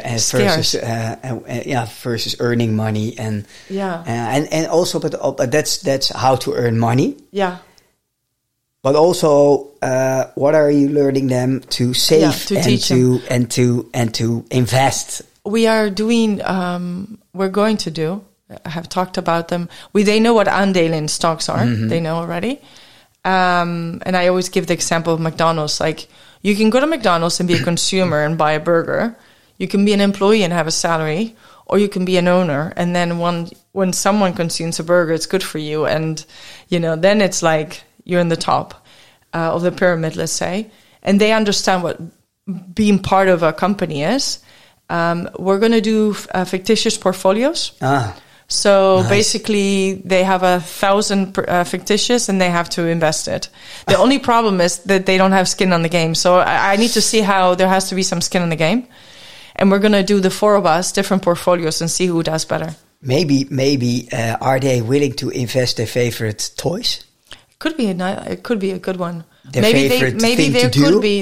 versus earning money, and and also, but that's how to earn money. Yeah. But also, what are you learning them to save and to invest? We are doing. We're going to do. I have talked about them. They know what aandelen stocks are. Mm-hmm. They know already. And I always give the example of McDonald's. Like, you can go to McDonald's and be a consumer and buy a burger. You can be an employee and have a salary, or you can be an owner. And then when someone consumes a burger, it's good for you. And, then it's like you're in the top of the pyramid, let's say. And they understand what being part of a company is. We're going to do fictitious portfolios. So nice. Basically, they have 1,000 fictitious, and they have to invest it. The only problem is that they don't have skin on the game. So I need to see how there has to be some skin in the game. And we're going to do the 4 of us, different portfolios, and see who does better. Maybe are they willing to invest their favorite toys? It could be a good one. There could be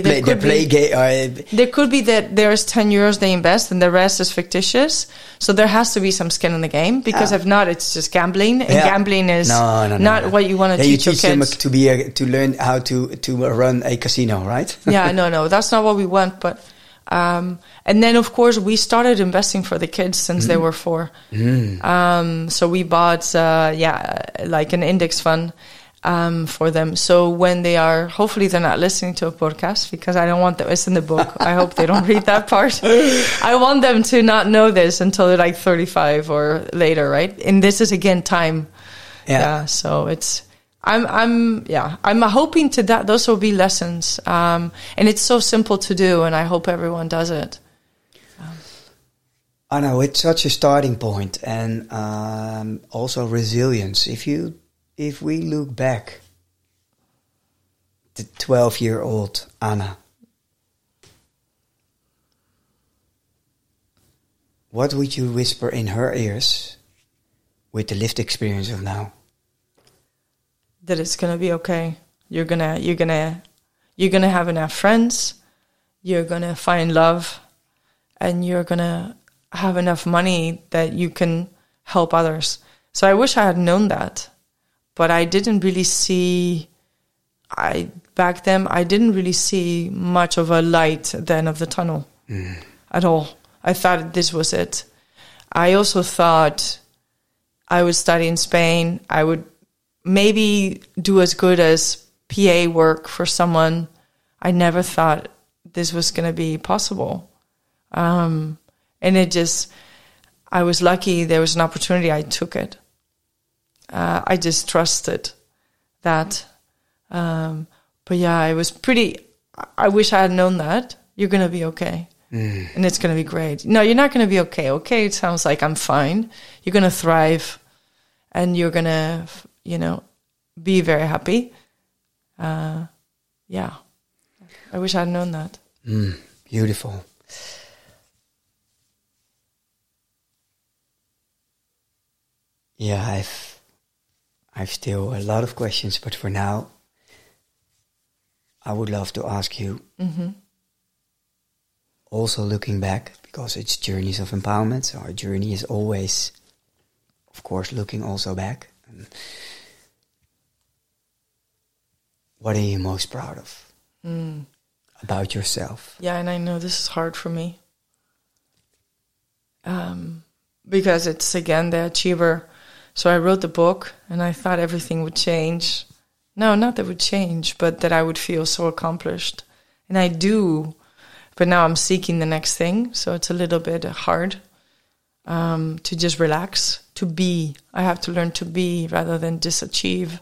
that there's €10 they invest and the rest is fictitious. So there has to be some skin in the game, because if not, it's just gambling, and gambling is not what you want to teach your kids. Them to learn how to run a casino, right? No, that's not what we want. But and then of course we started investing for the kids since they were 4. So we bought like an index fund. For them. So when they are, hopefully they're not listening to a podcast, because I don't want them, it's in the book. I hope they don't read that part. I want them to not know this until they're like 35 or later, right? And this is again time. Yeah. So I'm hoping to that those will be lessons. And it's so simple to do, and I hope everyone does it. I know it's such a starting point, and also resilience. If we look back, the 12-year-old Anna, what would you whisper in her ears with the lived experience of now? That it's gonna be okay. You're gonna have enough friends. You're gonna find love, and you're gonna have enough money that you can help others. So I wish I had known that. But I didn't really see, back then, I didn't really see much of a light at the end of the tunnel at all. I thought this was it. I also thought I would study in Spain. I would maybe do as good as PA work for someone. I never thought this was going to be possible. And I was lucky there was an opportunity. I took it. I just trusted that. But yeah, it was I wish I had known that. You're going to be okay. And it's going to be great. No, you're not going to be okay. Okay, it sounds like I'm fine. You're going to thrive. And you're going to, be very happy. Yeah. I wish I had known that. Beautiful. Yeah, I've still a lot of questions, but for now, I would love to ask you, also looking back, because it's journeys of empowerment, so our journey is always, of course, looking also back. And what are you most proud of about yourself? Yeah, and I know this is hard for me. Because it's, again, the achiever. So I wrote the book, and I thought everything would change. No, not that it would change, but that I would feel so accomplished. And I do, but now I'm seeking the next thing, so it's a little bit hard to just relax, to be. I have to learn to be rather than disachieve.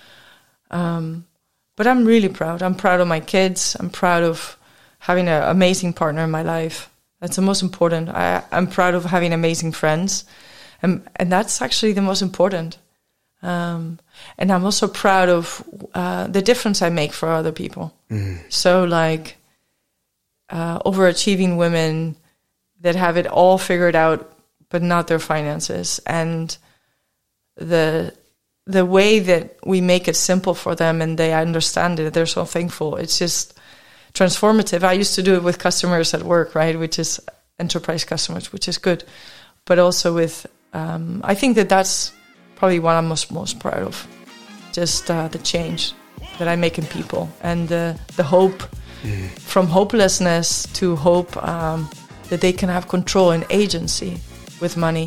But I'm really proud. I'm proud of my kids. I'm proud of having an amazing partner in my life. That's the most important. I'm proud of having amazing friends. And that's actually the most important. And I'm also proud of the difference I make for other people. So like overachieving women that have it all figured out, but not their finances. And the way that we make it simple for them and they understand it, they're so thankful. It's just transformative. I used to do it with customers at work, right? Which is enterprise customers, which is good. But also with, I think that's probably what I'm most proud of. Just the change that I make in people and the hope from hopelessness to hope that they can have control and agency with money.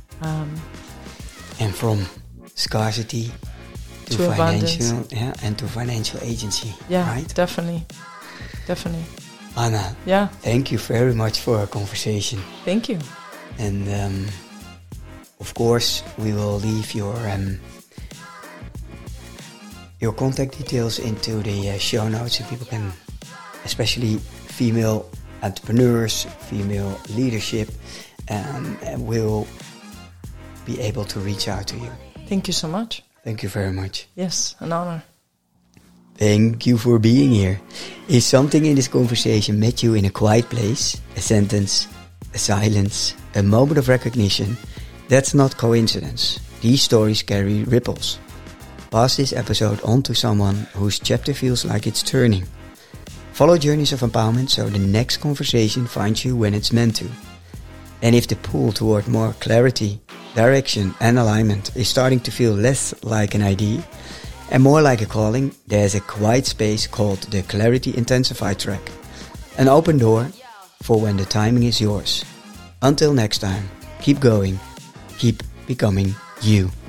And from scarcity to financial, and to financial agency. Yeah, right? Definitely. Anna, thank you very much for our conversation. Thank you. And of course, we will leave your contact details into the show notes, so people can, especially female entrepreneurs, female leadership, will be able to reach out to you. Thank you so much. Thank you very much. Yes, an honor. Thank you for being here. If something in this conversation met you in a quiet place, a sentence, a silence, a moment of recognition, that's not coincidence. These stories carry ripples. Pass this episode on to someone whose chapter feels like it's turning. Follow Journeys of Empowerment so the next conversation finds you when it's meant to. And if the pull toward more clarity, direction and alignment is starting to feel less like an idea and more like a calling, there's a quiet space called the Clarity Intensified track. An open door for when the timing is yours. Until next time, keep going, keep becoming you.